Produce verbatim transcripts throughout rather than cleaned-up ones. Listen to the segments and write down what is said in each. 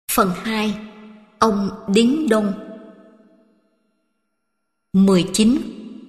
Phần hai. Ông Đính Đông. mười chín.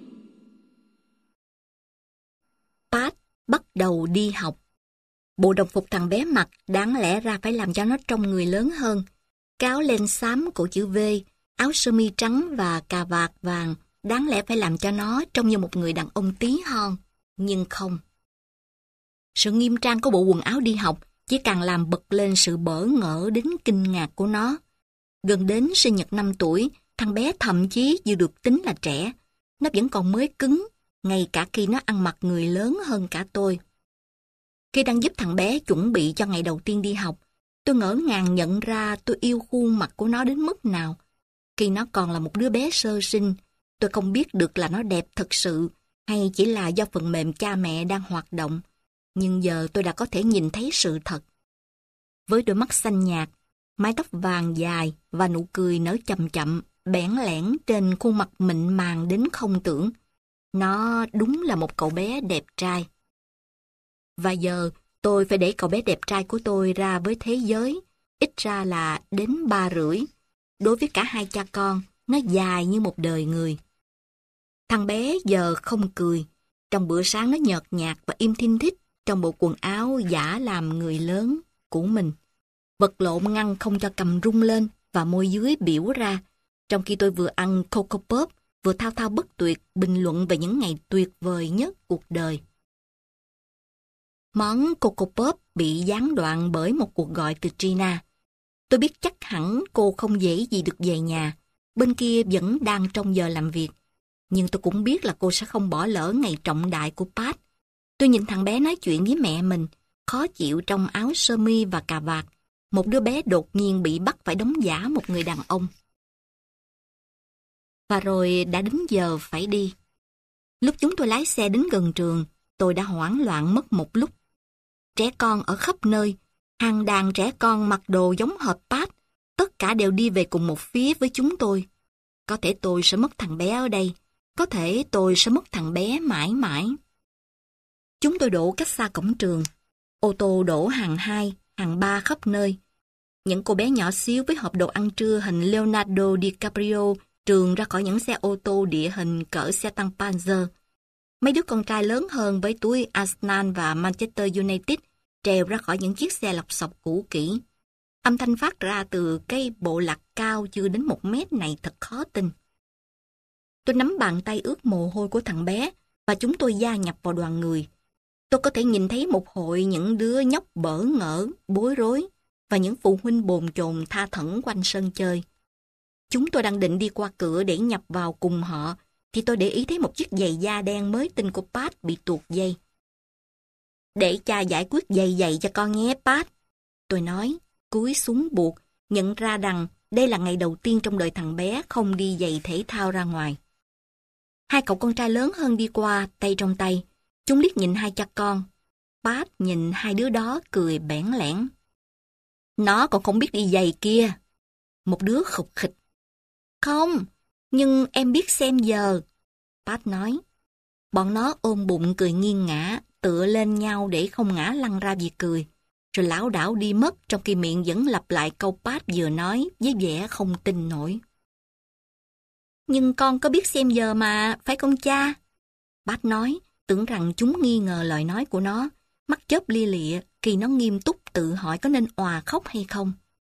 Pat bắt đầu đi học. Bộ đồng phục thằng bé mặc đáng lẽ ra phải làm cho nó trông người lớn hơn. Cái áo len xám cổ chữ V, áo sơ mi trắng và cà vạt vàng đáng lẽ phải làm cho nó trông như một người đàn ông tí hon. Nhưng không. Sự nghiêm trang của bộ quần áo đi học chỉ càng làm bật lên sự bỡ ngỡ đến kinh ngạc của nó. Gần đến sinh nhật năm tuổi, thằng bé thậm chí vừa được tính là trẻ. Nó vẫn còn mới cứng, ngay cả khi nó ăn mặc người lớn hơn cả tôi. Khi đang giúp thằng bé chuẩn bị cho ngày đầu tiên đi học, tôi ngỡ ngàng nhận ra tôi yêu khuôn mặt của nó đến mức nào. Khi nó còn là một đứa bé sơ sinh, tôi không biết được là nó đẹp thật sự hay chỉ là do phần mềm cha mẹ đang hoạt động. Nhưng giờ tôi đã có thể nhìn thấy sự thật. Với đôi mắt xanh nhạt, mái tóc vàng dài và nụ cười nở chậm chậm, bẽn lẽn trên khuôn mặt mịn màng đến không tưởng. Nó đúng là một cậu bé đẹp trai. Và giờ tôi phải để cậu bé đẹp trai của tôi ra với thế giới, ít ra là đến ba rưỡi. Đối với cả hai cha con, nó dài như một đời người. Thằng bé giờ không cười. Trong bữa sáng nó nhợt nhạt và im thinh thích trong bộ quần áo giả làm người lớn của mình. Vật lộn ngăn không cho cầm rung lên và môi dưới biểu ra, trong khi tôi vừa ăn Coco Pop, vừa thao thao bất tuyệt bình luận về những ngày tuyệt vời nhất cuộc đời. Món Coco Pop bị gián đoạn bởi một cuộc gọi từ Gina. Tôi biết chắc hẳn cô không dễ gì được về nhà, bên kia vẫn đang trong giờ làm việc. Nhưng tôi cũng biết là cô sẽ không bỏ lỡ ngày trọng đại của Pat. Tôi nhìn thằng bé nói chuyện với mẹ mình, khó chịu trong áo sơ mi và cà vạt. Một đứa bé đột nhiên bị bắt phải đóng giả một người đàn ông. Và rồi đã đến giờ phải đi. Lúc chúng tôi lái xe đến gần trường, tôi đã hoảng loạn mất một lúc. Trẻ con ở khắp nơi, hàng đàn trẻ con mặc đồ giống hệt Pat, tất cả đều đi về cùng một phía với chúng tôi. Có thể tôi sẽ mất thằng bé ở đây, có thể tôi sẽ mất thằng bé mãi mãi. Chúng tôi đổ cách xa cổng trường. Ô tô đổ hàng hai, hàng ba khắp nơi. Những cô bé nhỏ xíu với hộp đồ ăn trưa hình Leonardo DiCaprio trườn ra khỏi những xe ô tô địa hình cỡ xe tăng Panzer. Mấy đứa con trai lớn hơn với túi Arsenal và Manchester United trèo ra khỏi những chiếc xe lọc sọc cũ kỹ. Âm thanh phát ra từ cây bộ lạc cao chưa đến một mét này thật khó tin. Tôi nắm bàn tay ướt mồ hôi của thằng bé và chúng tôi gia nhập vào đoàn người. Tôi có thể nhìn thấy một hội những đứa nhóc bỡ ngỡ, bối rối và những phụ huynh bồn chồn tha thẩn quanh sân chơi. Chúng tôi đang định đi qua cửa để nhập vào cùng họ, thì tôi để ý thấy một chiếc giày da đen mới tinh của Pat bị tuột dây. Để cha giải quyết giày giày cho con nhé Pat. Tôi nói, cúi xuống buộc, nhận ra rằng đây là ngày đầu tiên trong đời thằng bé không đi giày thể thao ra ngoài. Hai cậu con trai lớn hơn đi qua, tay trong tay. Chúng liếc nhìn hai cha con. Pat nhìn hai đứa đó cười bẽn lẽn. Nó còn không biết đi giày kia. Một đứa khục khịch. Không, nhưng em biết xem giờ. Pat nói. Bọn nó ôm bụng cười nghiêng ngã, tựa lên nhau để không ngã lăn ra vì cười. Rồi lảo đảo đi mất trong khi miệng vẫn lặp lại câu Pat vừa nói với vẻ không tin nổi. Nhưng con có biết xem giờ mà, phải không cha? Pat nói, tưởng rằng chúng nghi ngờ lời nói của nó, mắt chớp lia lịa khi nó nghiêm túc tự hỏi có nên òa khóc hay không.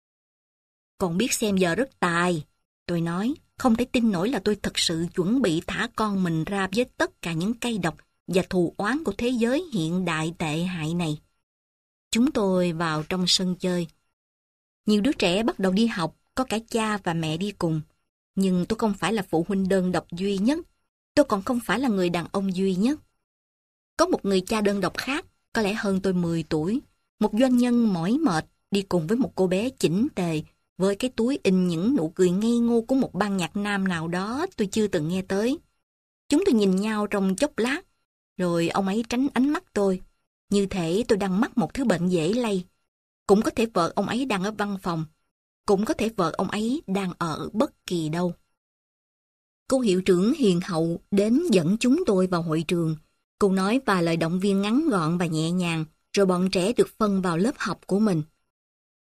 Con biết xem giờ rất tài, tôi nói, không thể tin nổi là tôi thật sự chuẩn bị thả con mình ra với tất cả những cay độc và thù oán của thế giới hiện đại tệ hại này. Chúng tôi vào trong sân chơi. Nhiều đứa trẻ bắt đầu đi học, có cả cha và mẹ đi cùng. Nhưng tôi không phải là phụ huynh đơn độc duy nhất. Tôi còn không phải là người đàn ông duy nhất. Có một người cha đơn độc khác, có lẽ hơn tôi mười tuổi. Một doanh nhân mỏi mệt đi cùng với một cô bé chỉnh tề với cái túi in những nụ cười ngây ngô của một ban nhạc nam nào đó tôi chưa từng nghe tới. Chúng tôi nhìn nhau trong chốc lát, rồi ông ấy tránh ánh mắt tôi. Như thể tôi đang mắc một thứ bệnh dễ lây. Cũng có thể vợ ông ấy đang ở văn phòng. Cũng có thể vợ ông ấy đang ở bất kỳ đâu. Cô hiệu trưởng hiền hậu đến dẫn chúng tôi vào hội trường. Cô nói vài lời động viên ngắn gọn và nhẹ nhàng, rồi bọn trẻ được phân vào lớp học của mình.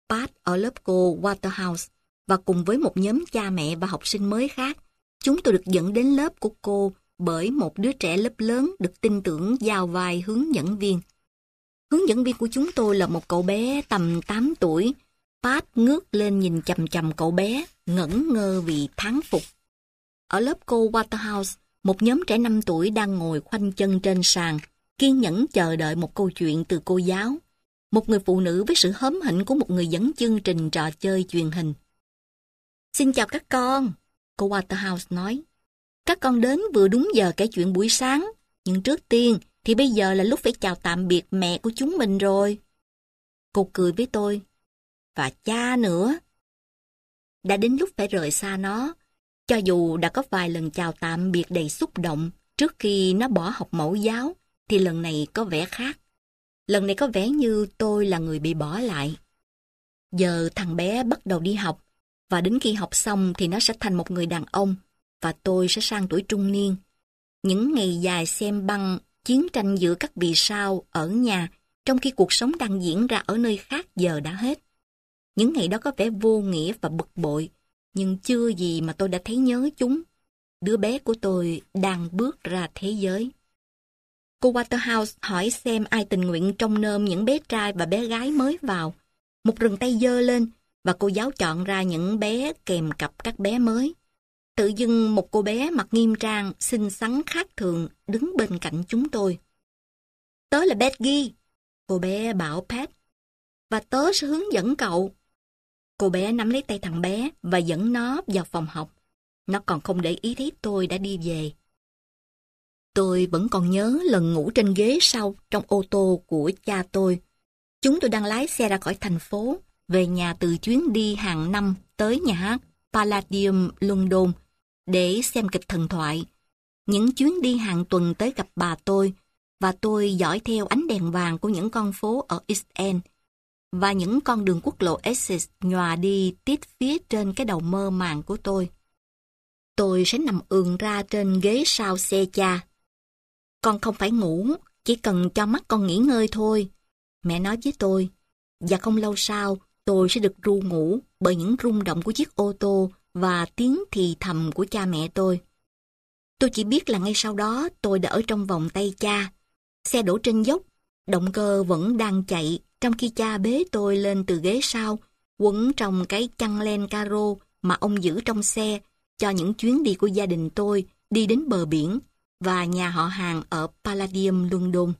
Pat ở lớp cô Waterhouse và cùng với một nhóm cha mẹ và học sinh mới khác, chúng tôi được dẫn đến lớp của cô bởi một đứa trẻ lớp lớn được tin tưởng giao vai hướng dẫn viên. Hướng dẫn viên của chúng tôi là một cậu bé tầm tám tuổi. Pat ngước lên nhìn chằm chằm cậu bé, ngẩn ngơ vì thán phục. Ở lớp cô Waterhouse, một nhóm trẻ năm tuổi đang ngồi khoanh chân trên sàn, kiên nhẫn chờ đợi một câu chuyện từ cô giáo. Một người phụ nữ với sự hớm hỉnh của một người dẫn chương trình trò chơi truyền hình. Xin chào các con, cô Waterhouse nói. Các con đến vừa đúng giờ kể chuyện buổi sáng, nhưng trước tiên thì bây giờ là lúc phải chào tạm biệt mẹ của chúng mình rồi. Cô cười với tôi. Và cha nữa. Đã đến lúc phải rời xa nó, cho dù đã có vài lần chào tạm biệt đầy xúc động trước khi nó bỏ học mẫu giáo, thì lần này có vẻ khác. Lần này có vẻ như tôi là người bị bỏ lại. Giờ thằng bé bắt đầu đi học, và đến khi học xong thì nó sẽ thành một người đàn ông, và tôi sẽ sang tuổi trung niên. Những ngày dài xem băng chiến tranh giữa các vì sao ở nhà, trong khi cuộc sống đang diễn ra ở nơi khác giờ đã hết. Những ngày đó có vẻ vô nghĩa và bực bội, nhưng chưa gì mà tôi đã thấy nhớ chúng. Đứa bé của tôi đang bước ra thế giới. Cô Waterhouse hỏi xem ai tình nguyện trông nom những bé trai và bé gái mới vào. Một rừng tay giơ lên, và cô giáo chọn ra những bé kèm cặp các bé mới. Tự dưng một cô bé mặc nghiêm trang, xinh xắn khác thường đứng bên cạnh chúng tôi. Tớ là Becky, cô bé bảo Pat, và tớ sẽ hướng dẫn cậu. Cô bé nắm lấy tay thằng bé và dẫn nó vào phòng học. Nó còn không để ý thấy tôi đã đi về. Tôi vẫn còn nhớ lần ngủ trên ghế sau trong ô tô của cha tôi. Chúng tôi đang lái xe ra khỏi thành phố, về nhà từ chuyến đi hàng năm tới nhà hát Palladium London để xem kịch thần thoại. Những chuyến đi hàng tuần tới gặp bà tôi, và tôi dõi theo ánh đèn vàng của những con phố ở East End và những con đường quốc lộ Essex nhòa đi tít phía trên cái đầu mơ màng của tôi. Tôi sẽ nằm ườn ra trên ghế sau xe cha. Con không phải ngủ, chỉ cần cho mắt con nghỉ ngơi thôi, mẹ nói với tôi. Và không lâu sau, tôi sẽ được ru ngủ bởi những rung động của chiếc ô tô và tiếng thì thầm của cha mẹ tôi. Tôi chỉ biết là ngay sau đó tôi đã ở trong vòng tay cha. Xe đổ trên dốc, động cơ vẫn đang chạy trong khi cha bế tôi lên từ ghế sau, quấn trong cái chăn len caro mà ông giữ trong xe cho những chuyến đi của gia đình tôi đi đến bờ biển và nhà họ hàng ở Palladium London.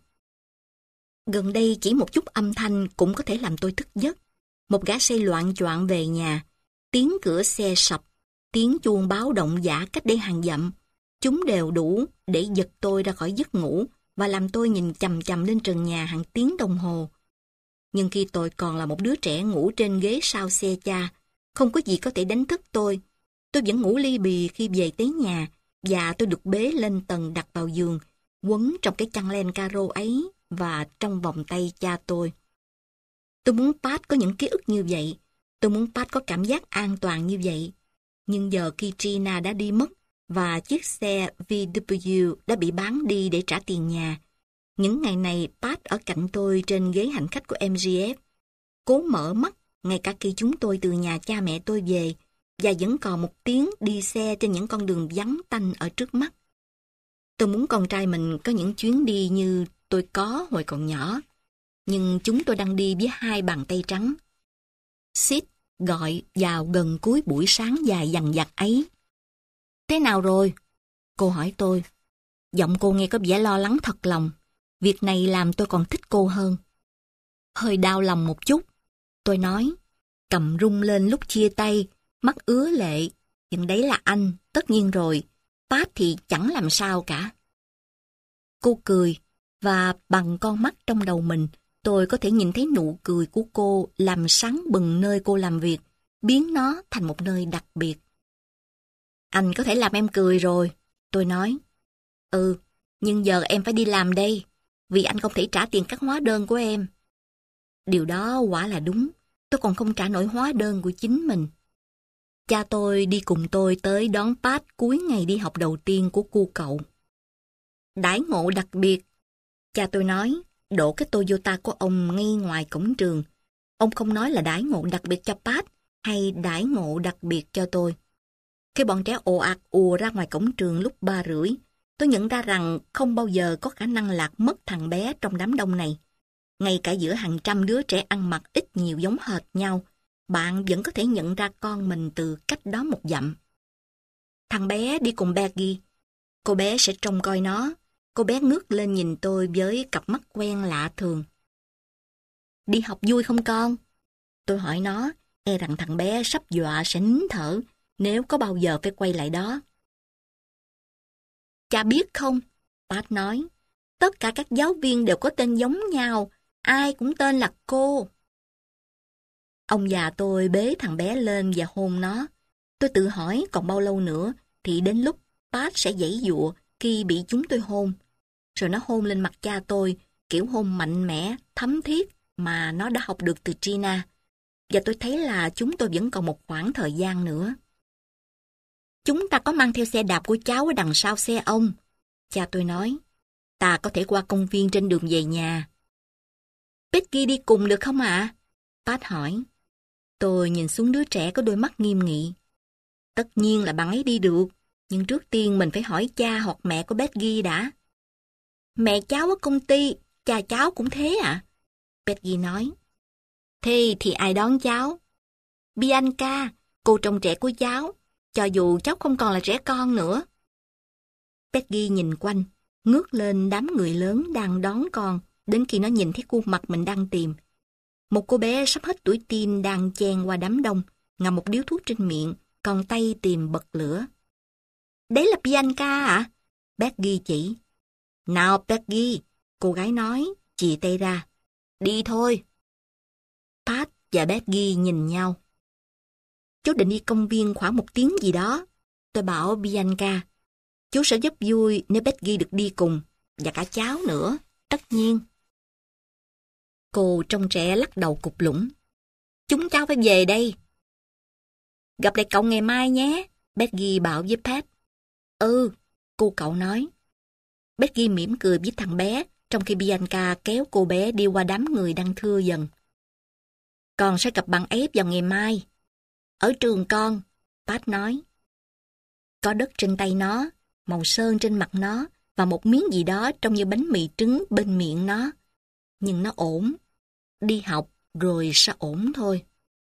Gần đây chỉ một chút âm thanh cũng có thể làm tôi thức giấc. Một gã say loạn choạng về nhà, tiếng cửa xe sập, tiếng chuông báo động giả cách đây hàng dặm. Chúng đều đủ để giật tôi ra khỏi giấc ngủ và làm tôi nhìn chằm chằm lên trần nhà hàng tiếng đồng hồ. Nhưng khi tôi còn là một đứa trẻ ngủ trên ghế sau xe cha, không có gì có thể đánh thức tôi. Tôi vẫn ngủ li bì khi về tới nhà, và tôi được bế lên tầng đặt vào giường, quấn trong cái chăn len caro ấy và trong vòng tay cha tôi. Tôi muốn Pat có những ký ức như vậy. Tôi muốn Pat có cảm giác an toàn như vậy. Nhưng giờ khi Gina đã đi mất và chiếc xe vê vê đã bị bán đi để trả tiền nhà, những ngày này Pat ở cạnh tôi trên ghế hành khách của em giê ép, cố mở mắt ngay cả khi chúng tôi từ nhà cha mẹ tôi về, và vẫn còn một tiếng đi xe trên những con đường vắng tanh ở trước mắt. Tôi muốn con trai mình có những chuyến đi như tôi có hồi còn nhỏ, nhưng chúng tôi đang đi với hai bàn tay trắng. Sid gọi vào gần cuối buổi sáng dài dằng dặc ấy. Thế nào rồi? Cô hỏi tôi. Giọng cô nghe có vẻ lo lắng thật lòng. Việc này làm tôi còn thích cô hơn. Hơi đau lòng một chút, tôi nói, cầm rung lên lúc chia tay, mắt ứa lệ. Nhưng đấy là anh, tất nhiên rồi. Pat thì chẳng làm sao cả. Cô cười, và bằng con mắt trong đầu mình, tôi có thể nhìn thấy nụ cười của cô làm sáng bừng nơi cô làm việc, biến nó thành một nơi đặc biệt. Anh có thể làm em cười rồi, tôi nói. Ừ, nhưng giờ em phải đi làm đây, vì anh không thể trả tiền các hóa đơn của em. Điều đó quả là đúng, tôi còn không trả nổi hóa đơn của chính mình. Cha tôi đi cùng tôi tới đón Pat cuối ngày đi học đầu tiên của cô cậu. Đãi ngộ đặc biệt, cha tôi nói, đổ cái Toyota của ông ngay ngoài cổng trường. Ông không nói là đãi ngộ đặc biệt cho Pat hay đãi ngộ đặc biệt cho tôi. Khi bọn trẻ ồ ạt ùa ra ngoài cổng trường lúc ba rưỡi, tôi nhận ra rằng không bao giờ có khả năng lạc mất thằng bé trong đám đông này. Ngay cả giữa hàng trăm đứa trẻ ăn mặc ít nhiều giống hệt nhau, bạn vẫn có thể nhận ra con mình từ cách đó một dặm. Thằng bé đi cùng Peggy. Cô bé sẽ trông coi nó. Cô bé ngước lên nhìn tôi với cặp mắt quen lạ thường. Đi học vui không con? Tôi hỏi nó, e rằng thằng bé sắp dọa sẽ nín thở nếu có bao giờ phải quay lại đó. Cha biết không? Pat nói, tất cả các giáo viên đều có tên giống nhau, ai cũng tên là cô. Ông già tôi bế thằng bé lên và hôn nó. Tôi tự hỏi còn bao lâu nữa thì đến lúc Pat sẽ giãy giụa khi bị chúng tôi hôn. Rồi nó hôn lên mặt cha tôi, kiểu hôn mạnh mẽ, thấm thiết mà nó đã học được từ Gina. Và tôi thấy là chúng tôi vẫn còn một khoảng thời gian nữa. Chúng ta có mang theo xe đạp của cháu ở đằng sau xe ông. Cha tôi nói, ta có thể qua công viên trên đường về nhà. Peggy đi cùng được không ạ? Pat hỏi. Tôi nhìn xuống đứa trẻ có đôi mắt nghiêm nghị. Tất nhiên là bạn ấy đi được, nhưng trước tiên mình phải hỏi cha hoặc mẹ của Peggy đã. Mẹ cháu ở công ty, cha cháu cũng thế ạ? À? Peggy nói. Thế thì ai đón cháu? Bianca, cô trông trẻ của cháu, cho dù cháu không còn là trẻ con nữa. Peggy nhìn quanh, ngước lên đám người lớn đang đón con, đến khi nó nhìn thấy khuôn mặt mình đang tìm. Một cô bé sắp hết tuổi teen đang chen qua đám đông, ngậm một điếu thuốc trên miệng, còn tay tìm bật lửa. Đấy là Bianca ạ? À? Peggy chỉ. Nào Peggy, cô gái nói, chìa tay ra. Đi thôi. Pat và Peggy nhìn nhau. Chú định đi công viên khoảng một tiếng gì đó. Tôi bảo Bianca, chú sẽ giúp vui nếu Peggy được đi cùng, và cả cháu nữa, tất nhiên. Cô trông trẻ lắc đầu cục lũng. Chúng cháu phải về đây. Gặp lại cậu ngày mai nhé, Peggy bảo với Pat. Ừ, cô cậu nói. Peggy mỉm cười với thằng bé, trong khi Bianca kéo cô bé đi qua đám người đang thưa dần. Con sẽ gặp bạn ấy vào ngày mai. Ở trường con, Pat nói. Có đất trên tay nó, màu sơn trên mặt nó, và một miếng gì đó trông như bánh mì trứng bên miệng nó. Nhưng nó ổn. Đi học rồi sẽ ổn thôi.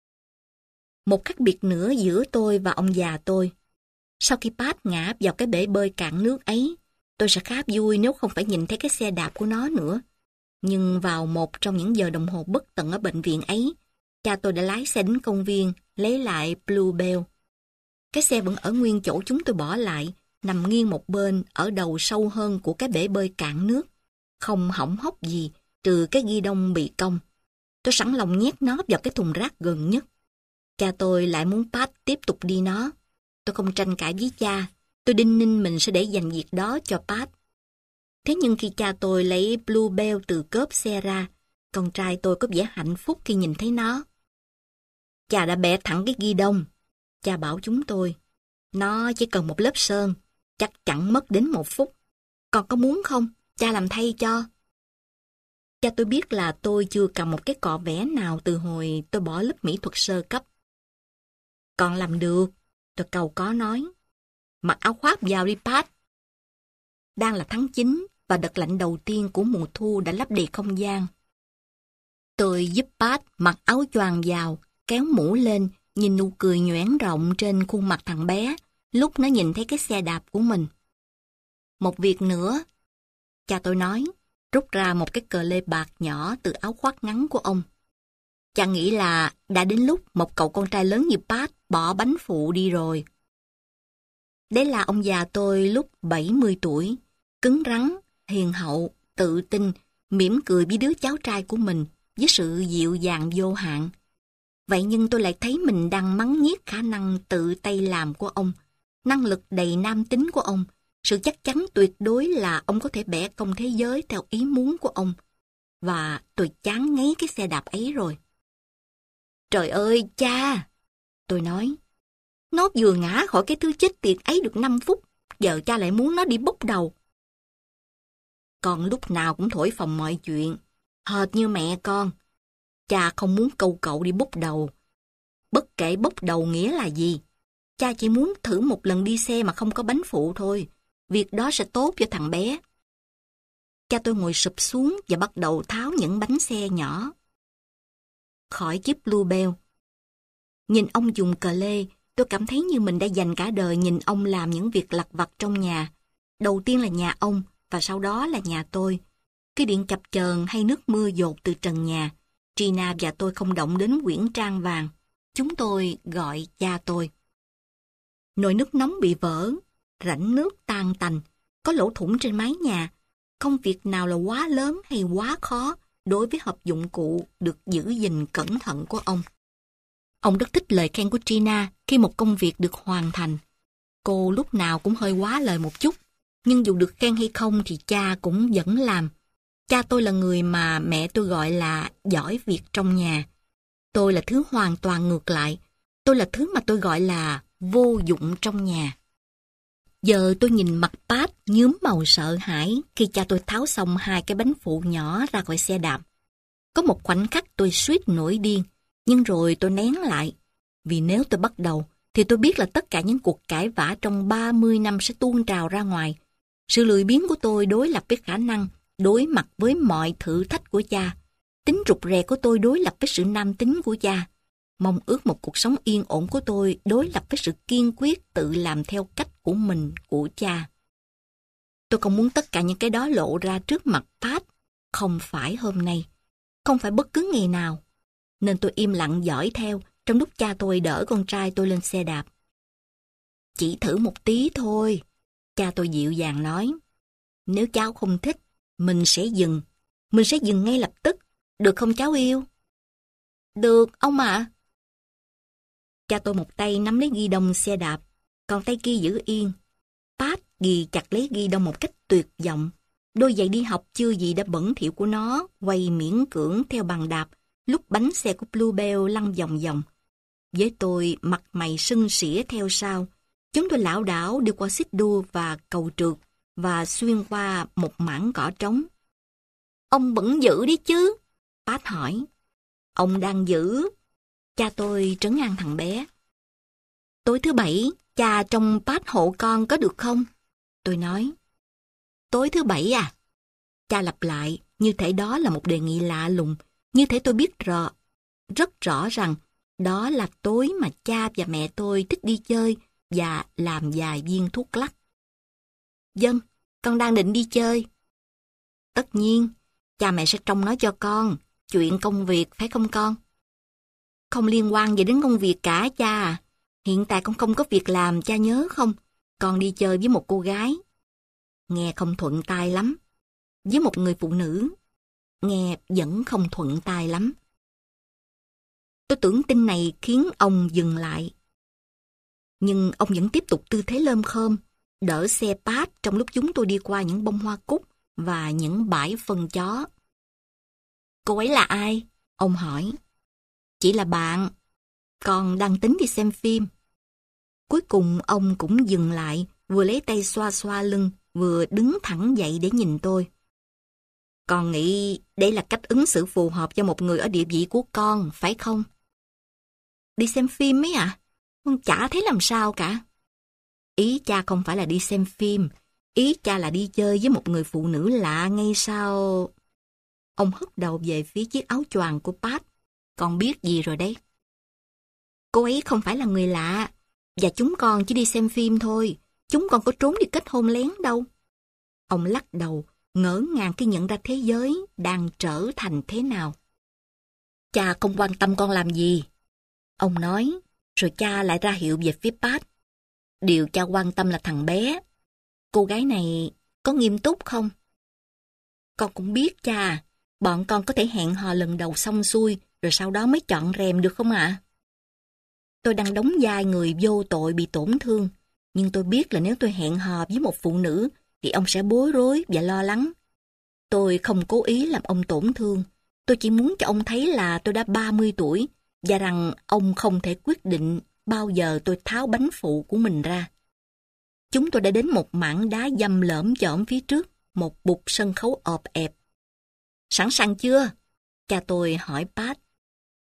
Một khác biệt nữa giữa tôi và ông già tôi. Sau khi Pat ngã vào cái bể bơi cạn nước ấy, tôi sẽ khá vui nếu không phải nhìn thấy cái xe đạp của nó nữa. Nhưng vào một trong những giờ đồng hồ bất tận ở bệnh viện ấy, cha tôi đã lái xe đến công viên, lấy lại Bluebell. Cái xe vẫn ở nguyên chỗ chúng tôi bỏ lại, nằm nghiêng một bên ở đầu sâu hơn của cái bể bơi cạn nước. Không hỏng hóc gì, trừ cái ghi đông bị cong. Tôi sẵn lòng nhét nó vào cái thùng rác gần nhất. Cha tôi lại muốn Pat tiếp tục đi nó. Tôi không tranh cãi với cha. Tôi đinh ninh mình sẽ để dành việc đó cho Pat. Thế nhưng khi cha tôi lấy Bluebell từ cốp xe ra, con trai tôi có vẻ hạnh phúc khi nhìn thấy nó. Cha đã bẻ thẳng cái ghi đông. Cha bảo chúng tôi, nó chỉ cần một lớp sơn, chắc chẳng mất đến một phút. Con có muốn không? Cha làm thay cho. Cha tôi biết là tôi chưa cầm một cái cọ vẽ nào từ hồi tôi bỏ lớp mỹ thuật sơ cấp. Con làm được, tôi cầu có nói. Mặc áo khoác vào đi Pat. Đang là tháng chín và đợt lạnh đầu tiên của mùa thu đã lấp đầy không gian. Tôi giúp Pat mặc áo choàng vào, kéo mũ lên, nhìn nụ cười nhoẻn rộng trên khuôn mặt thằng bé lúc nó nhìn thấy cái xe đạp của mình. Một việc nữa, cha tôi nói, rút ra một cái cờ lê bạc nhỏ từ áo khoác ngắn của ông. Cha nghĩ là đã đến lúc một cậu con trai lớn như Pat bỏ bánh phụ đi rồi. Đấy là ông già tôi lúc bảy mươi tuổi, cứng rắn, hiền hậu, tự tin, mỉm cười với đứa cháu trai của mình với sự dịu dàng vô hạn. Vậy nhưng tôi lại thấy mình đang mắng nhiếc khả năng tự tay làm của ông, năng lực đầy nam tính của ông, sự chắc chắn tuyệt đối là ông có thể bẻ cong thế giới theo ý muốn của ông. Và tôi chán ngấy cái xe đạp ấy rồi. Trời ơi, cha! Tôi nói, nó vừa ngã khỏi cái thứ chết tiệt ấy được năm phút, giờ cha lại muốn nó đi bốc đầu. Con lúc nào cũng thổi phồng mọi chuyện, hệt như mẹ con. Cha không muốn câu cậu đi bốc đầu. Bất kể bốc đầu nghĩa là gì, cha chỉ muốn thử một lần đi xe mà không có bánh phụ thôi. Việc đó sẽ tốt cho thằng bé. Cha tôi ngồi sụp xuống và bắt đầu tháo những bánh xe nhỏ khỏi chiếc Bluebell. Nhìn ông dùng cờ lê, tôi cảm thấy như mình đã dành cả đời nhìn ông làm những việc lặt vặt trong nhà. Đầu tiên là nhà ông, và sau đó là nhà tôi. Cái điện chập chờn hay nước mưa dột từ trần nhà, Gina và tôi không động đến quyển trang vàng. Chúng tôi gọi cha tôi. Nồi nước nóng bị vỡ, rãnh nước tan tành, có lỗ thủng trên mái nhà. Không việc nào là quá lớn hay quá khó đối với hộp dụng cụ được giữ gìn cẩn thận của ông. Ông rất thích lời khen của Gina khi một công việc được hoàn thành. Cô lúc nào cũng hơi quá lời một chút, nhưng dù được khen hay không thì cha cũng vẫn làm. Cha tôi là người mà mẹ tôi gọi là giỏi việc trong nhà. Tôi là thứ hoàn toàn ngược lại. Tôi là thứ mà tôi gọi là vô dụng trong nhà. Giờ tôi nhìn mặt Pat nhuốm màu sợ hãi khi cha tôi tháo xong hai cái bánh phụ nhỏ ra khỏi xe đạp. Có một khoảnh khắc tôi suýt nổi điên, nhưng rồi tôi nén lại. Vì nếu tôi bắt đầu, thì tôi biết là tất cả những cuộc cãi vã trong ba mươi năm sẽ tuôn trào ra ngoài. Sự lười biếng của tôi đối lập với khả năng đối mặt với mọi thử thách của cha. Tính rụt rè của tôi đối lập với sự nam tính của cha. Mong ước một cuộc sống yên ổn của tôi đối lập với sự kiên quyết tự làm theo cách của mình, của cha. Tôi không muốn tất cả những cái đó lộ ra trước mặt Pat. Không phải hôm nay, không phải bất cứ ngày nào. Nên tôi im lặng dõi theo trong lúc cha tôi đỡ con trai tôi lên xe đạp. Chỉ thử một tí thôi, cha tôi dịu dàng nói. Nếu cháu không thích, mình sẽ dừng. Mình sẽ dừng ngay lập tức. Được không cháu yêu? Được, ông ạ. À. Cha tôi một tay nắm lấy ghi đông xe đạp, còn tay kia giữ yên. Pat ghi chặt lấy ghi đông một cách tuyệt vọng. Đôi giày đi học chưa gì đã bẩn thỉu của nó quay miễn cưỡng theo bàn đạp lúc bánh xe của Bluebell lăn vòng vòng. Với tôi, mặt mày sưng sỉa theo sau. Chúng tôi lảo đảo đi qua xích đua và cầu trượt và xuyên qua một mảng cỏ trống. Ông vẫn giữ đi chứ? Pat hỏi. Ông đang giữ. Cha tôi trấn an thằng bé. Tối thứ bảy, cha trông Pat hộ con có được không? Tôi nói. Tối thứ bảy à? Cha lặp lại, như thể đó là một đề nghị lạ lùng, như thể tôi biết rõ, rất rõ rằng đó là tối mà cha và mẹ tôi thích đi chơi và làm vài viên thuốc lắc. Vâng, con đang định đi chơi. Tất nhiên, cha mẹ sẽ trông nó cho con, chuyện công việc phải không con? Không liên quan gì đến công việc cả cha à. Hiện tại con không có việc làm, cha nhớ không? Con đi chơi với một cô gái. Nghe không thuận tai lắm. Với một người phụ nữ. Nghe vẫn không thuận tai lắm. Tôi tưởng tin này khiến ông dừng lại. Nhưng ông vẫn tiếp tục tư thế lơm khơm, đỡ xe Pat trong lúc chúng tôi đi qua những bông hoa cúc và những bãi phân chó. Cô ấy là ai? Ông hỏi. Chỉ là bạn. Con đang tính đi xem phim. Cuối cùng ông cũng dừng lại, vừa lấy tay xoa xoa lưng, vừa đứng thẳng dậy để nhìn tôi. Con nghĩ đây là cách ứng xử phù hợp cho một người ở địa vị của con, phải không? Đi xem phim ấy à? Con chả thấy làm sao cả. Ý cha không phải là đi xem phim. Ý cha là đi chơi với một người phụ nữ lạ ngay sau... Ông hất đầu về phía chiếc áo choàng của Pat. Con biết gì rồi đấy. Cô ấy không phải là người lạ. Và chúng con chỉ đi xem phim thôi. Chúng con có trốn đi kết hôn lén đâu. Ông lắc đầu, ngỡ ngàng khi nhận ra thế giới đang trở thành thế nào. Cha không quan tâm con làm gì. Ông nói, rồi cha lại ra hiệu về phía Pat. Điều cha quan tâm là thằng bé. Cô gái này có nghiêm túc không? Con cũng biết cha, bọn con có thể hẹn hò lần đầu xong xuôi, rồi sau đó mới chọn rèm được không ạ? Tôi đang đóng vai người vô tội bị tổn thương, nhưng tôi biết là nếu tôi hẹn hò với một phụ nữ, thì ông sẽ bối rối và lo lắng. Tôi không cố ý làm ông tổn thương, tôi chỉ muốn cho ông thấy là tôi đã ba mươi tuổi, và rằng ông không thể quyết định bao giờ tôi tháo bánh phụ của mình ra. Chúng tôi đã đến một mảng đá dăm lởm chởm phía trước, một bục sân khấu ọp ẹp. Sẵn sàng chưa? Cha tôi hỏi Pat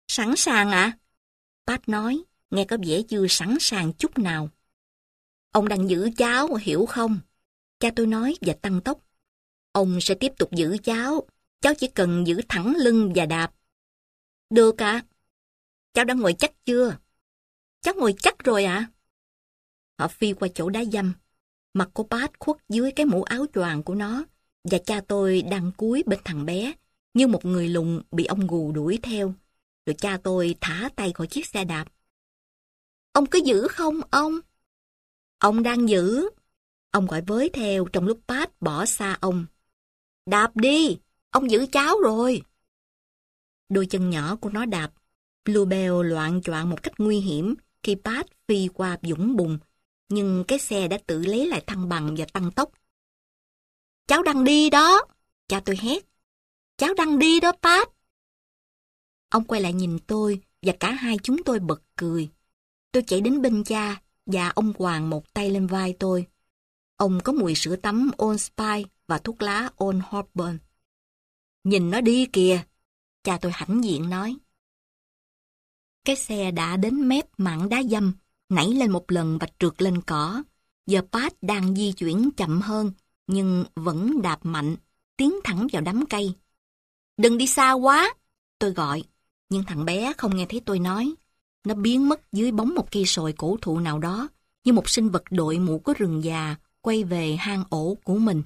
Sẵn sàng ạ? À? Pat nói, nghe có vẻ chưa sẵn sàng chút nào. Ông đang giữ cháu, hiểu không? Cha tôi nói và tăng tốc. Ông sẽ tiếp tục giữ cháu. Cháu chỉ cần giữ thẳng lưng và đạp. Được ạ. À? Cháu đã ngồi chắc chưa? Cháu ngồi chắc rồi ạ. À? Họ phi qua chỗ đá dăm. Mặt của Pat khuất dưới cái mũ áo choàng của nó, và cha tôi đang cúi bên thằng bé, như một người lùn bị ông gù đuổi theo. Rồi cha tôi thả tay khỏi chiếc xe đạp. Ông cứ giữ không, ông? Ông đang giữ. Ông gọi với theo trong lúc Pat bỏ xa ông. Đạp đi, ông giữ cháu rồi. Đôi chân nhỏ của nó đạp. Bluebell loạng choạng một cách nguy hiểm khi Pat phi qua vũng bùn, nhưng cái xe đã tự lấy lại thăng bằng và tăng tốc. Cháu đang đi đó, cha tôi hét. Cháu đang đi đó, Pat. Ông quay lại nhìn tôi và cả hai chúng tôi bật cười. Tôi chạy đến bên cha và ông quàng một tay lên vai tôi. Ông có mùi sữa tắm Old Spice và thuốc lá Old Hawthorne. Nhìn nó đi kìa, cha tôi hãnh diện nói. Cái xe đã đến mép mảng đá dăm, nảy lên một lần và trượt lên cỏ. Giờ Pat đang di chuyển chậm hơn, nhưng vẫn đạp mạnh, tiến thẳng vào đám cây. Đừng đi xa quá, tôi gọi, nhưng thằng bé không nghe thấy tôi nói. Nó biến mất dưới bóng một cây sồi cổ thụ nào đó, như một sinh vật đội mũ của rừng già quay về hang ổ của mình.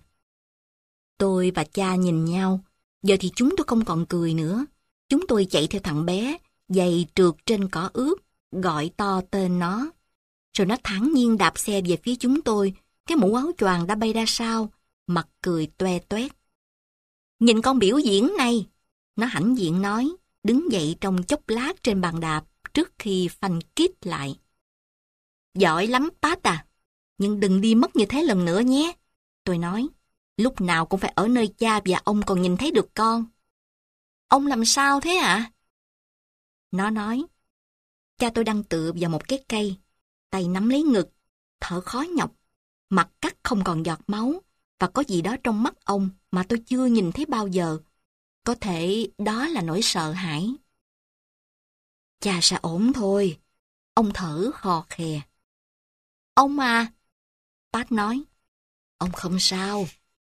Tôi và cha nhìn nhau, giờ thì chúng tôi không còn cười nữa. Chúng tôi chạy theo thằng bé, giày trượt trên cỏ ướt, gọi to tên nó. Rồi nó thản nhiên đạp xe về phía chúng tôi, cái mũ áo choàng đã bay ra sau, mặt cười toe toét. Nhìn con biểu diễn này, nó hãnh diện nói, đứng dậy trong chốc lát trên bàn đạp trước khi phanh kít lại. Giỏi lắm Pat à, nhưng đừng đi mất như thế lần nữa nhé. Tôi nói, lúc nào cũng phải ở nơi cha và ông còn nhìn thấy được con. Ông làm sao thế ạ? À? Nó nói, cha tôi đang tựa vào một cái cây, tay nắm lấy ngực, thở khó nhọc, mặt cắt không còn giọt máu, và có gì đó trong mắt ông mà tôi chưa nhìn thấy bao giờ. Có thể đó là nỗi sợ hãi. Cha sẽ ổn thôi. Ông thở khò khè. Ông à, Pat nói, ông không sao.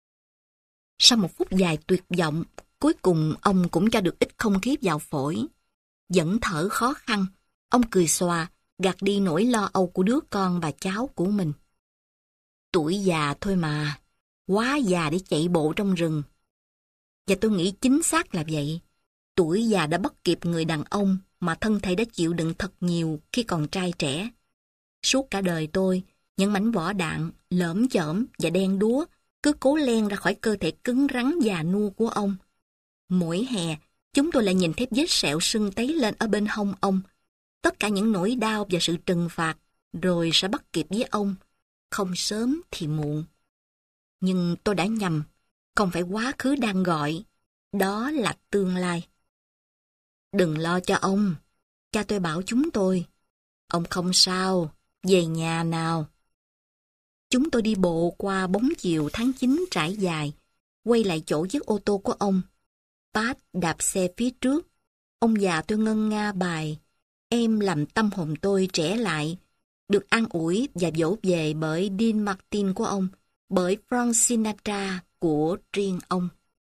Sau một phút dài tuyệt vọng, cuối cùng ông cũng cho được ít không khí vào phổi. Vẫn thở khó khăn, ông cười xòa, gạt đi nỗi lo âu của đứa con và cháu của mình. Tuổi già thôi mà, quá già để chạy bộ trong rừng. Và tôi nghĩ chính xác là vậy. Tuổi già đã bắt kịp người đàn ông mà thân thể đã chịu đựng thật nhiều khi còn trai trẻ. Suốt cả đời tôi, những mảnh vỏ đạn, lởm chởm và đen đúa cứ cố len ra khỏi cơ thể cứng rắn già nua của ông. Mỗi hè, chúng tôi lại nhìn thấy vết sẹo sưng tấy lên ở bên hông ông. Tất cả những nỗi đau và sự trừng phạt rồi sẽ bắt kịp với ông, không sớm thì muộn. Nhưng tôi đã nhầm, không phải quá khứ đang gọi, đó là tương lai. Đừng lo cho ông, cha tôi bảo chúng tôi. Ông không sao, về nhà nào. Chúng tôi đi bộ qua bóng chiều tháng chín trải dài, quay lại chỗ chiếc ô tô của ông. Pat đạp xe phía trước. Ông già tôi ngân nga bài Em làm tâm hồn tôi trẻ lại, được an ủi và dỗ về bởi Dean Martin của ông, bởi Frank Sinatra của riêng ông.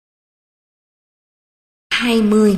hai mươi.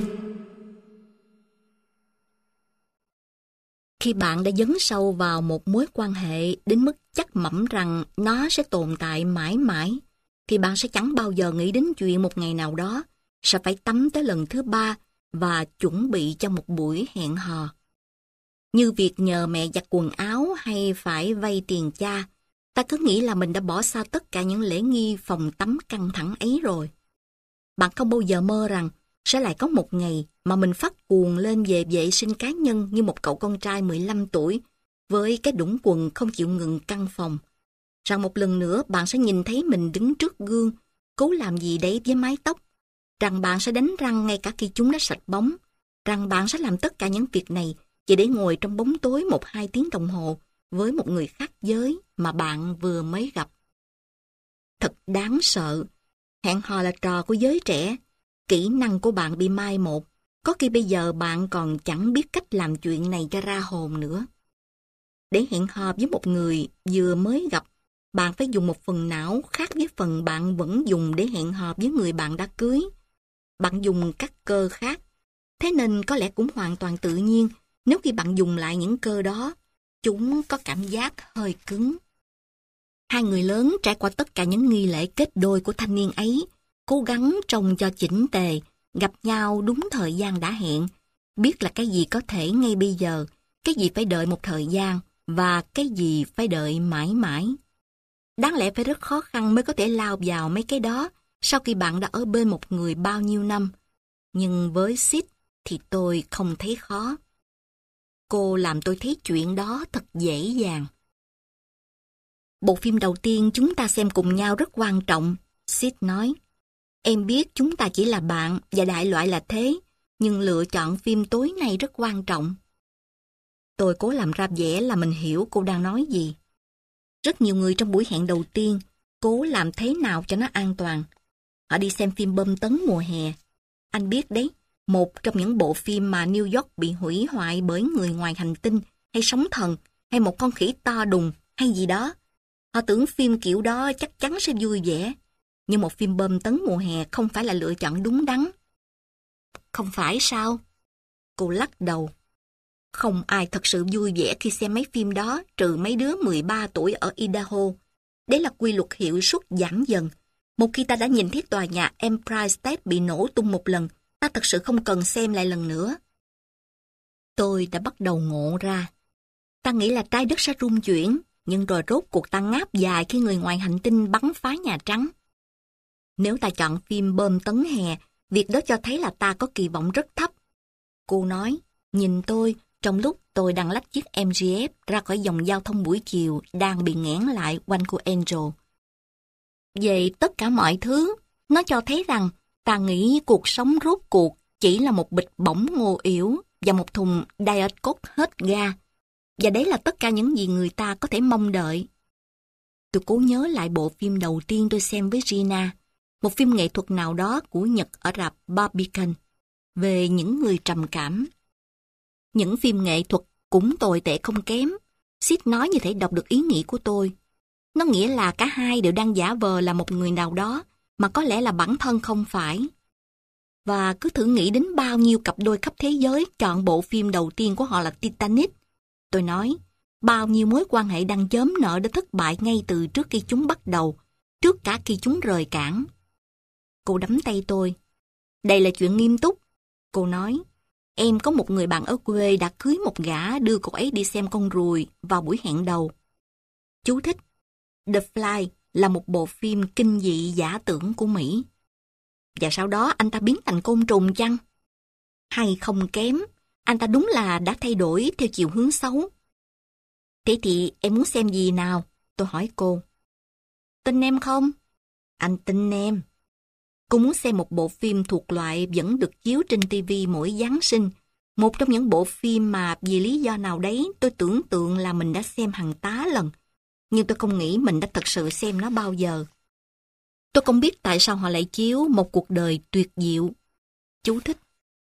Khi bạn đã dấn sâu vào một mối quan hệ đến mức chắc mẩm rằng nó sẽ tồn tại mãi mãi, thì bạn sẽ chẳng bao giờ nghĩ đến chuyện một ngày nào đó sẽ phải tắm tới lần thứ ba và chuẩn bị cho một buổi hẹn hò. Như việc nhờ mẹ giặt quần áo hay phải vay tiền cha, ta cứ nghĩ là mình đã bỏ xa tất cả những lễ nghi phòng tắm căng thẳng ấy rồi. Bạn không bao giờ mơ rằng sẽ lại có một ngày mà mình phát cuồng lên về vệ sinh cá nhân như một cậu con trai mười lăm tuổi với cái đũng quần không chịu ngừng căn phòng. Rằng một lần nữa bạn sẽ nhìn thấy mình đứng trước gương, cố làm gì đấy với mái tóc. Rằng bạn sẽ đánh răng ngay cả khi chúng đã sạch bóng. Rằng bạn sẽ làm tất cả những việc này chỉ để ngồi trong bóng tối một hai tiếng đồng hồ với một người khác giới mà bạn vừa mới gặp. Thật đáng sợ. Hẹn hò là trò của giới trẻ. Kỹ năng của bạn bị mai một. Có khi bây giờ bạn còn chẳng biết cách làm chuyện này cho ra hồn nữa. Để hẹn hò với một người vừa mới gặp, bạn phải dùng một phần não khác với phần bạn vẫn dùng để hẹn hò với người bạn đã cưới. Bạn dùng các cơ khác. Thế nên có lẽ cũng hoàn toàn tự nhiên nếu khi bạn dùng lại những cơ đó, chúng có cảm giác hơi cứng. Hai người lớn trải qua tất cả những nghi lễ kết đôi của thanh niên ấy, cố gắng trông cho chỉnh tề, gặp nhau đúng thời gian đã hẹn, biết là cái gì có thể ngay bây giờ, cái gì phải đợi một thời gian, và cái gì phải đợi mãi mãi. Đáng lẽ phải rất khó khăn mới có thể lao vào mấy cái đó sau khi bạn đã ở bên một người bao nhiêu năm. Nhưng với Sid thì tôi không thấy khó. Cô làm tôi thấy chuyện đó thật dễ dàng. Bộ phim đầu tiên chúng ta xem cùng nhau rất quan trọng, Sid nói. Em biết chúng ta chỉ là bạn và đại loại là thế, nhưng lựa chọn phim tối nay rất quan trọng. Tôi cố làm ra vẻ là mình hiểu cô đang nói gì. Rất nhiều người trong buổi hẹn đầu tiên cố làm thế nào cho nó an toàn. Họ đi xem phim bom tấn mùa hè. Anh biết đấy, một trong những bộ phim mà New York bị hủy hoại bởi người ngoài hành tinh, hay sóng thần, hay một con khỉ to đùng, hay gì đó. Họ tưởng phim kiểu đó chắc chắn sẽ vui vẻ. Nhưng một phim bom tấn mùa hè không phải là lựa chọn đúng đắn. Không phải sao? Cô lắc đầu. Không ai thật sự vui vẻ khi xem mấy phim đó, trừ mấy đứa mười ba tuổi ở Idaho. Đấy là quy luật hiệu suất giảm dần. Một khi ta đã nhìn thấy tòa nhà Empire State bị nổ tung một lần, ta thật sự không cần xem lại lần nữa. Tôi đã bắt đầu ngộ ra. Ta nghĩ là trái đất sẽ rung chuyển, nhưng rồi rốt cuộc ta ngáp dài khi người ngoài hành tinh bắn phá Nhà Trắng. Nếu ta chọn phim bom tấn hè, việc đó cho thấy là ta có kỳ vọng rất thấp. Cô nói, nhìn tôi, trong lúc tôi đang lách chiếc em giê ép ra khỏi dòng giao thông buổi chiều đang bị nghẽn lại quanh cô Angel. Về tất cả mọi thứ, nó cho thấy rằng ta nghĩ cuộc sống rốt cuộc chỉ là một bịch bỏng ngô yểu và một thùng Diet Coke hết ga. Và đấy là tất cả những gì người ta có thể mong đợi. Tôi cố nhớ lại bộ phim đầu tiên tôi xem với Gina, một phim nghệ thuật nào đó của Nhật ở rạp Barbican, về những người trầm cảm. Những phim nghệ thuật cũng tồi tệ không kém. Sid nói như thể đọc được ý nghĩ của tôi. Nó nghĩa là cả hai đều đang giả vờ là một người nào đó, mà có lẽ là bản thân không phải. Và cứ thử nghĩ đến bao nhiêu cặp đôi khắp thế giới chọn bộ phim đầu tiên của họ là Titanic. Tôi nói, bao nhiêu mối quan hệ đang chớm nở đã thất bại ngay từ trước khi chúng bắt đầu, trước cả khi chúng rời cảng. Cô đắm tay tôi. Đây là chuyện nghiêm túc. Cô nói, em có một người bạn ở quê đã cưới một gã đưa cô ấy đi xem con ruồi vào buổi hẹn đầu. Chú thích. The Fly là một bộ phim kinh dị giả tưởng của Mỹ. Và sau đó anh ta biến thành côn trùng chăng? Hay không kém, anh ta đúng là đã thay đổi theo chiều hướng xấu. Thế thì em muốn xem gì nào? Tôi hỏi cô. Tin em không? Anh tin em. Cô muốn xem một bộ phim thuộc loại vẫn được chiếu trên ti vi mỗi Giáng sinh. Một trong những bộ phim mà vì lý do nào đấy tôi tưởng tượng là mình đã xem hàng tá lần. Nhưng tôi không nghĩ mình đã thật sự xem nó bao giờ. Tôi không biết tại sao họ lại chiếu Một cuộc đời tuyệt diệu. Chú thích.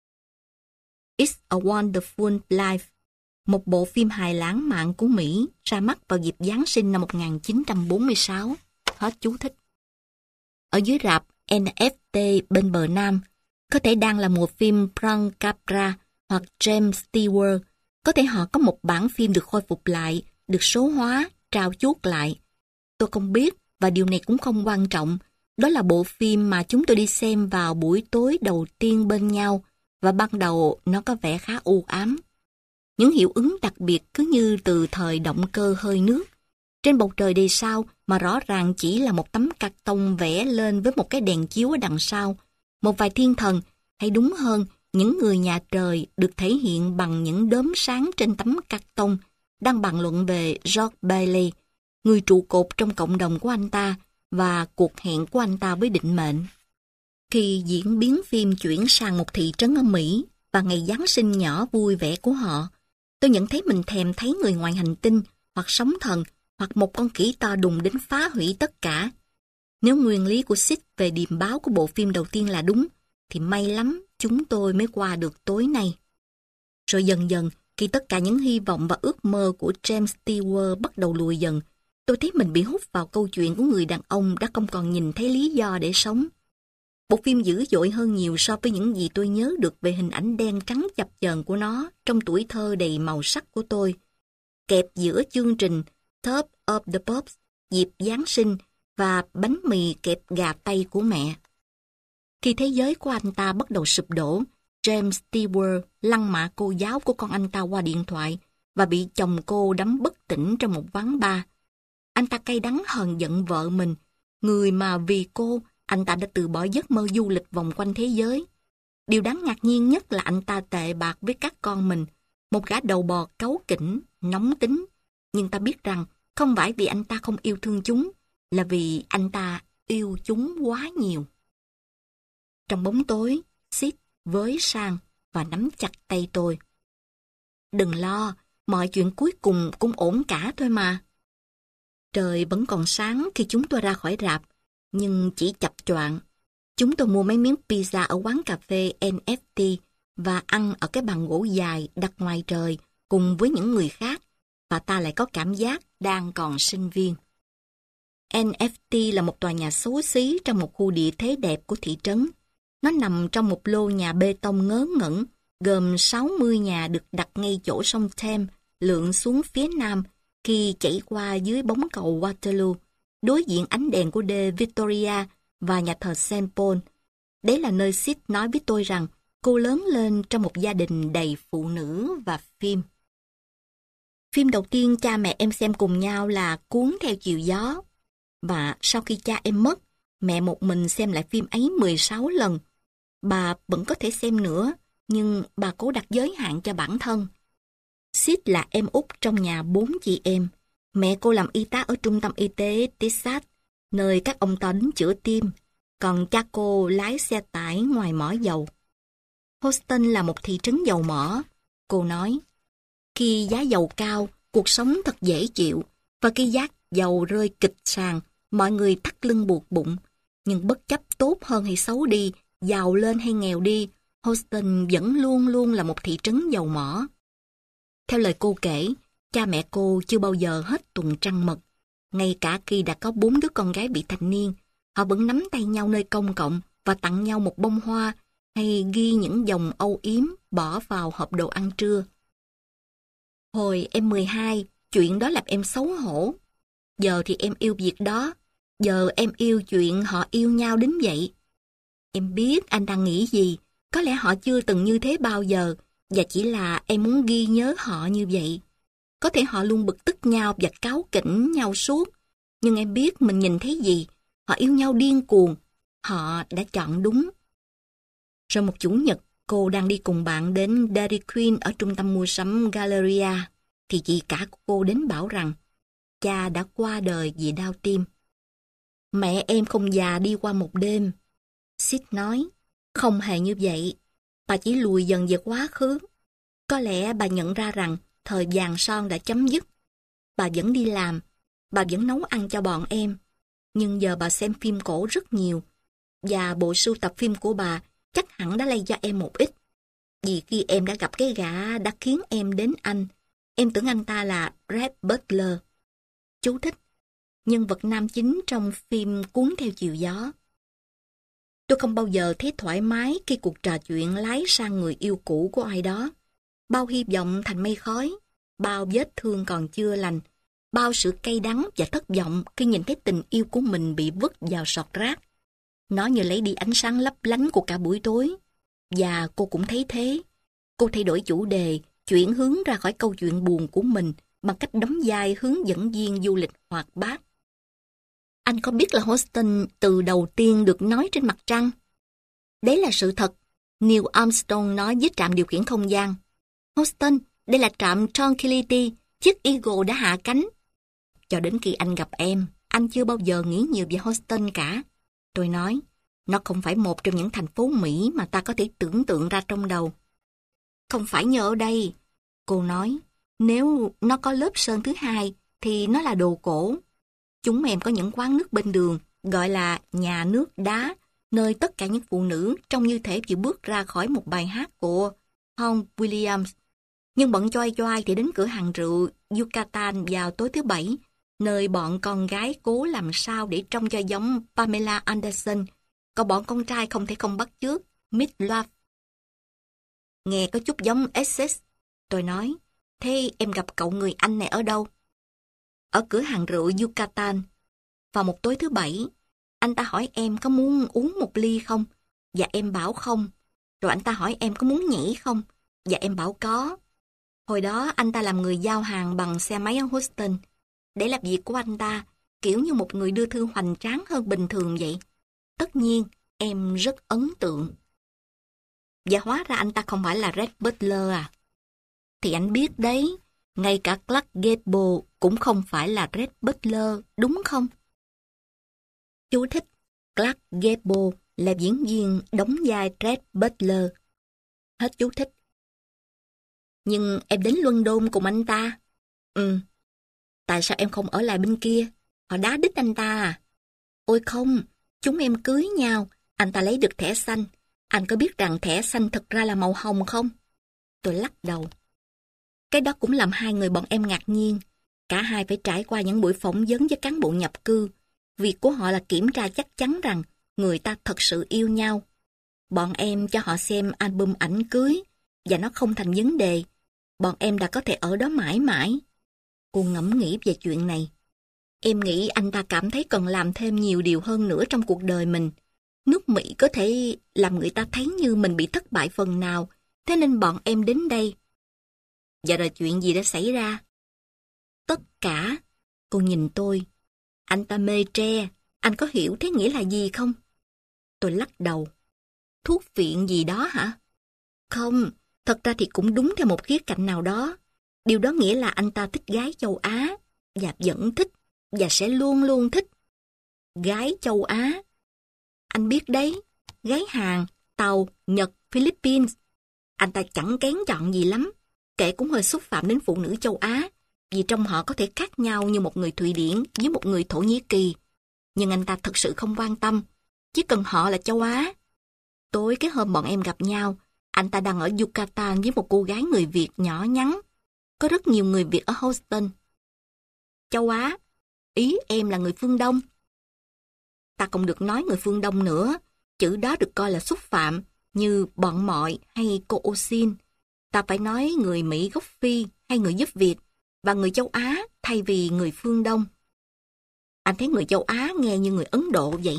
It's a Wonderful Life, một bộ phim hài lãng mạn của Mỹ ra mắt vào dịp Giáng sinh năm một nghìn chín trăm bốn mươi sáu. Hết chú thích. Ở dưới rạp en ép tê bên bờ Nam, có thể đang là một phim Frank Capra hoặc James Stewart. Có thể họ có một bản phim được khôi phục lại, được số hóa, trao chuốt lại. Tôi không biết, và điều này cũng không quan trọng. Đó là bộ phim mà chúng tôi đi xem vào buổi tối đầu tiên bên nhau, và ban đầu nó có vẻ khá u ám. Những hiệu ứng đặc biệt cứ như từ thời động cơ hơi nước. Trên bầu trời đầy sao mà rõ ràng chỉ là một tấm cạc tông vẽ lên với một cái đèn chiếu ở đằng sau. Một vài thiên thần, hay đúng hơn, những người nhà trời được thể hiện bằng những đốm sáng trên tấm cạc tông, đang bàn luận về George Bailey, người trụ cột trong cộng đồng của anh ta và cuộc hẹn của anh ta với định mệnh. Khi diễn biến phim chuyển sang một thị trấn ở Mỹ và ngày Giáng sinh nhỏ vui vẻ của họ, tôi nhận thấy mình thèm thấy người ngoài hành tinh hoặc sóng thần hoặc một con khỉ to đùng đến phá hủy tất cả. Nếu nguyên lý của Sid về điềm báo của bộ phim đầu tiên là đúng, thì may lắm chúng tôi mới qua được tối nay. Rồi dần dần, khi tất cả những hy vọng và ước mơ của James Stewart bắt đầu lùi dần, tôi thấy mình bị hút vào câu chuyện của người đàn ông đã không còn nhìn thấy lý do để sống. Bộ phim dữ dội hơn nhiều so với những gì tôi nhớ được về hình ảnh đen trắng chập chờn của nó trong tuổi thơ đầy màu sắc của tôi. Kẹp giữa chương trình Top of the Pops, dịp Giáng sinh và bánh mì kẹp gà tây của mẹ. Khi thế giới của anh ta bắt đầu sụp đổ, James Stewart lăng mạ cô giáo của con anh ta qua điện thoại và bị chồng cô đắm bất tỉnh trong một quán bar. Anh ta cay đắng hờn giận vợ mình, người mà vì cô, anh ta đã từ bỏ giấc mơ du lịch vòng quanh thế giới. Điều đáng ngạc nhiên nhất là anh ta tệ bạc với các con mình, một gã đầu bò cáu kỉnh, nóng tính. Nhưng ta biết rằng không phải vì anh ta không yêu thương chúng, là vì anh ta yêu chúng quá nhiều. Trong bóng tối, Sid với sang và nắm chặt tay tôi. Đừng lo, mọi chuyện cuối cùng cũng ổn cả thôi mà. Trời vẫn còn sáng khi chúng tôi ra khỏi rạp, nhưng chỉ chập choạng. Chúng tôi mua mấy miếng pizza ở quán cà phê en ép tê và ăn ở cái bàn gỗ dài đặt ngoài trời cùng với những người khác, và ta lại có cảm giác đang còn sinh viên. en ép tê là một tòa nhà xấu xí trong một khu địa thế đẹp của thị trấn. Nó nằm trong một lô nhà bê tông ngớ ngẩn, gồm sáu mươi nhà được đặt ngay chỗ sông Thames lượn xuống phía nam khi chảy qua dưới bóng cầu Waterloo, đối diện ánh đèn của đê Victoria và nhà thờ Saint Paul. Đấy là nơi Sid nói với tôi rằng cô lớn lên trong một gia đình đầy phụ nữ và phim. Phim đầu tiên cha mẹ em xem cùng nhau là Cuốn theo chiều gió. Và sau khi cha em mất, mẹ một mình xem lại phim ấy mười sáu lần. Bà vẫn có thể xem nữa, nhưng bà cố đặt giới hạn cho bản thân. Sid là em út trong nhà bốn chị em. Mẹ cô làm y tá ở trung tâm y tế Texas, nơi các ông to đến chữa tim, còn cha cô lái xe tải ngoài mỏ dầu. Houston là một thị trấn dầu mỏ, cô nói. Khi giá dầu cao, cuộc sống thật dễ chịu, và khi giá dầu rơi kịch sàn, mọi người thắt lưng buộc bụng. Nhưng bất chấp tốt hơn hay xấu đi, giàu lên hay nghèo đi, Houston vẫn luôn luôn là một thị trấn dầu mỏ. Theo lời cô kể, cha mẹ cô chưa bao giờ hết tuần trăng mật. Ngay cả khi đã có bốn đứa con gái bị thành niên, họ vẫn nắm tay nhau nơi công cộng và tặng nhau một bông hoa hay ghi những dòng âu yếm bỏ vào hộp đồ ăn trưa. Hồi em mười hai, chuyện đó làm em xấu hổ. Giờ thì em yêu việc đó. Giờ em yêu chuyện họ yêu nhau đến vậy. Em biết anh đang nghĩ gì. Có lẽ họ chưa từng như thế bao giờ, và chỉ là em muốn ghi nhớ họ như vậy. Có thể họ luôn bực tức nhau và cáu kỉnh nhau suốt. Nhưng em biết mình nhìn thấy gì. Họ yêu nhau điên cuồng. Họ đã chọn đúng. Rồi một chủ nhật, cô đang đi cùng bạn đến Dairy Queen ở trung tâm mua sắm Galleria, thì chị cả của cô đến bảo rằng cha đã qua đời vì đau tim. Mẹ em không già đi qua một đêm. Sid nói, không hề như vậy. Bà chỉ lùi dần về quá khứ. Có lẽ bà nhận ra rằng thời vàng son đã chấm dứt. Bà vẫn đi làm, bà vẫn nấu ăn cho bọn em. Nhưng giờ bà xem phim cổ rất nhiều. Và bộ sưu tập phim của bà chắc hẳn đã lây cho em một ít. Vì khi em đã gặp cái gã đã khiến em đến anh, em tưởng anh ta là Red Butler. Chú thích: nhân vật nam chính trong phim Cuốn theo chiều gió. Tôi không bao giờ thấy thoải mái khi cuộc trò chuyện lái sang người yêu cũ của ai đó. Bao hy vọng thành mây khói, bao vết thương còn chưa lành, bao sự cay đắng và thất vọng khi nhìn thấy tình yêu của mình bị vứt vào sọt rác. Nó như lấy đi ánh sáng lấp lánh của cả buổi tối. Và cô cũng thấy thế. Cô thay đổi chủ đề, chuyển hướng ra khỏi câu chuyện buồn của mình bằng cách đóng vai hướng dẫn viên du lịch hoạt bát. Anh có biết là Houston từ đầu tiên được nói trên mặt trăng? Đấy là sự thật, Neil Armstrong nói với trạm điều khiển không gian. Houston, đây là trạm Tranquility, chiếc Eagle đã hạ cánh. Cho đến khi anh gặp em, anh chưa bao giờ nghĩ nhiều về Houston cả. Tôi nói, nó không phải một trong những thành phố Mỹ mà ta có thể tưởng tượng ra trong đầu. Không phải nhờ ở đây. Cô nói, nếu nó có lớp sơn thứ hai, thì nó là đồ cổ. Chúng em có những quán nước bên đường, gọi là nhà nước đá, nơi tất cả những phụ nữ trông như thể vừa bước ra khỏi một bài hát của Hank Williams. Nhưng bọn choai choai thì đến cửa hàng rượu Yucatan vào tối thứ Bảy, nơi bọn con gái cố làm sao để trông cho giống Pamela Anderson, còn bọn con trai không thể không bắt chước Miss Love. Nghe có chút giống Essex, tôi nói, thế em gặp cậu người Anh này ở đâu? Ở cửa hàng rượu Yucatan. Vào một tối thứ Bảy, anh ta hỏi em có muốn uống một ly không? Và em bảo không. Rồi anh ta hỏi em có muốn nhảy không? Và em bảo có. Hồi đó anh ta làm người giao hàng bằng xe máy ở Houston. Để làm việc của anh ta, kiểu như một người đưa thư hoành tráng hơn bình thường vậy. Tất nhiên, em rất ấn tượng. Và hóa ra anh ta không phải là Red Butler à? Thì anh biết đấy, ngay cả Clark Gable cũng không phải là Red Butler, đúng không? Chú thích, Clark Gable là diễn viên đóng vai Red Butler. Hết chú thích. Nhưng em đến London cùng anh ta. Ừ. Tại sao em không ở lại bên kia? Họ đá đít anh ta à? Ôi không, chúng em cưới nhau. Anh ta lấy được thẻ xanh. Anh có biết rằng thẻ xanh thực ra là màu hồng không? Tôi lắc đầu. Cái đó cũng làm hai người bọn em ngạc nhiên. Cả hai phải trải qua những buổi phỏng vấn với cán bộ nhập cư. Việc của họ là kiểm tra chắc chắn rằng người ta thật sự yêu nhau. Bọn em cho họ xem album ảnh cưới và nó không thành vấn đề. Bọn em đã có thể ở đó mãi mãi. Cô ngẫm nghĩ về chuyện này. Em nghĩ anh ta cảm thấy cần làm thêm nhiều điều hơn nữa trong cuộc đời mình. Nước Mỹ có thể làm người ta thấy như mình bị thất bại phần nào, thế nên bọn em đến đây. Và rồi chuyện gì đã xảy ra? Tất cả. Cô nhìn tôi. Anh ta mê tre. Anh có hiểu thế nghĩa là gì không? Tôi lắc đầu. Thuốc viện gì đó hả? Không, thật ra thì cũng đúng theo một khía cạnh nào đó. Điều đó nghĩa là anh ta thích gái châu Á, và vẫn thích, và sẽ luôn luôn thích. Gái châu Á. Anh biết đấy, gái Hàn, Tàu, Nhật, Philippines. Anh ta chẳng kén chọn gì lắm, kể cũng hơi xúc phạm đến phụ nữ châu Á, vì trong họ có thể khác nhau như một người Thụy Điển với một người Thổ Nhĩ Kỳ. Nhưng anh ta thật sự không quan tâm, chỉ cần họ là châu Á. Tối cái hôm bọn em gặp nhau, anh ta đang ở Yucatan với một cô gái người Việt nhỏ nhắn. Có rất nhiều người Việt ở Houston. Châu Á, ý em là người phương Đông. Ta không được nói người phương Đông nữa, chữ đó được coi là xúc phạm, như bọn mọi hay cô ô xin. Ta phải nói người Mỹ gốc Phi hay người giúp Việt, và người châu Á thay vì người phương Đông. Anh thấy người châu Á nghe như người Ấn Độ vậy.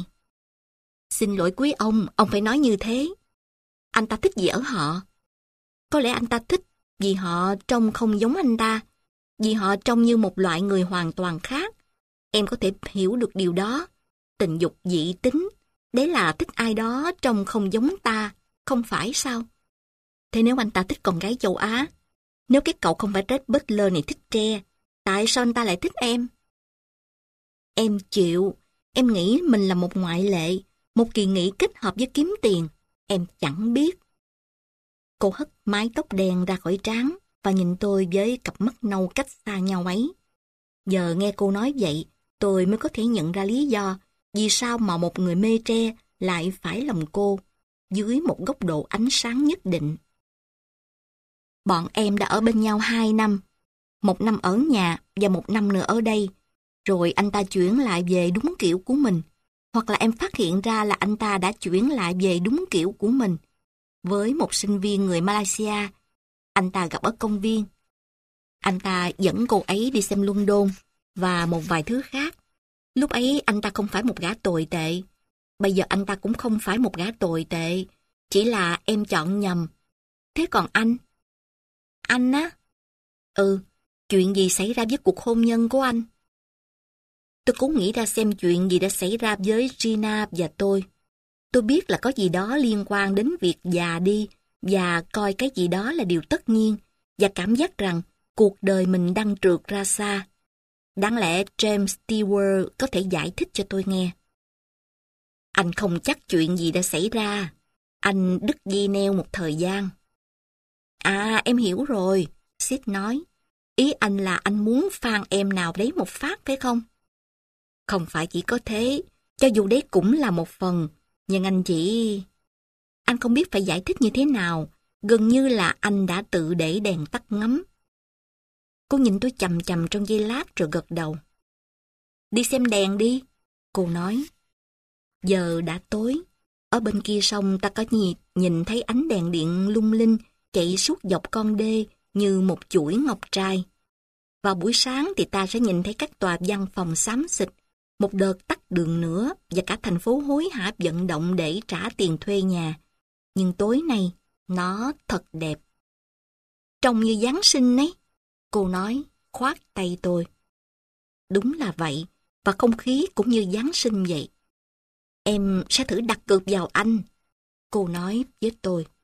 Xin lỗi quý ông, ông phải nói như thế. Anh ta thích gì ở họ? Có lẽ anh ta thích vì họ trông không giống anh ta, vì họ trông như một loại người hoàn toàn khác. Em có thể hiểu được điều đó. Tình dục dị tính, đấy là thích ai đó trông không giống ta, không phải sao? Thế nếu anh ta thích con gái châu Á, nếu cái cậu không phải Red Butler này thích tre, tại sao anh ta lại thích em? Em chịu, em nghĩ mình là một ngoại lệ, một kỳ nghỉ kết hợp với kiếm tiền, em chẳng biết. Cô hất mái tóc đen ra khỏi trán và nhìn tôi với cặp mắt nâu cách xa nhau ấy. Giờ nghe cô nói vậy, tôi mới có thể nhận ra lý do vì sao mà một người mê tre lại phải lòng cô, dưới một góc độ ánh sáng nhất định. Bọn em đã ở bên nhau hai năm, một năm ở nhà và một năm nữa ở đây, rồi anh ta chuyển lại về đúng kiểu của mình, hoặc là em phát hiện ra là anh ta đã chuyển lại về đúng kiểu của mình. Với một sinh viên người Malaysia, anh ta gặp ở công viên. Anh ta dẫn cô ấy đi xem London và một vài thứ khác. Lúc ấy anh ta không phải một gã tồi tệ. Bây giờ anh ta cũng không phải một gã tồi tệ. Chỉ là em chọn nhầm. Thế còn anh? Anh á? Ừ, chuyện gì xảy ra với cuộc hôn nhân của anh? Tôi cũng nghĩ ra xem chuyện gì đã xảy ra với Gina và tôi. Tôi biết là có gì đó liên quan đến việc già đi và coi cái gì đó là điều tất nhiên và cảm giác rằng cuộc đời mình đang trượt ra xa. Đáng lẽ James Stewart có thể giải thích cho tôi nghe. Anh không chắc chuyện gì đã xảy ra. Anh đứt dây neo một thời gian. À, em hiểu rồi, Sid nói. Ý anh là anh muốn phang em nào đấy một phát phải không? Không phải chỉ có thế, cho dù đấy cũng là một phần. Nhưng anh chỉ... Anh không biết phải giải thích như thế nào, gần như là anh đã tự để đèn tắt ngấm. Cô nhìn tôi chằm chằm trong giây lát rồi gật đầu. Đi xem đèn đi, cô nói. Giờ đã tối, ở bên kia sông ta có nhìn, nhìn thấy ánh đèn điện lung linh chạy suốt dọc con đê như một chuỗi ngọc trai. Vào buổi sáng thì ta sẽ nhìn thấy các tòa văn phòng xám xịt, một đợt tắt đường nữa và cả thành phố hối hả vận động để trả tiền thuê nhà. Nhưng tối nay, nó thật đẹp. Trông như Giáng sinh ấy, cô nói, khoát tay tôi. Đúng là vậy, và không khí cũng như Giáng sinh vậy. Em sẽ thử đặt cược vào anh, cô nói với tôi.